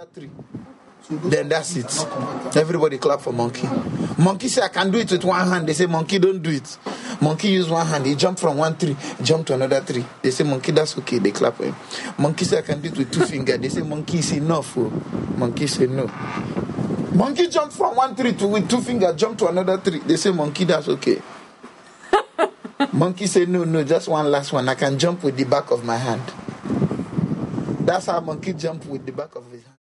another 3. Then that's it. Everybody clap for monkey. Monkey say, I can do it with one hand. They say, monkey, don't do it. Monkey use one hand. He jump from one tree, jump to another tree. They say, monkey, that's okay. They clap for him. Monkey say, I can do it with 2 fingers. They say, monkey, is enough. Oh. Monkey say, no. Monkey jump from one tree to with 2 fingers, jump to another tree. They say, monkey, that's okay. Monkey say, no, just one last one. I can jump with the back of my hand. That's how monkey jump with the back of his hand.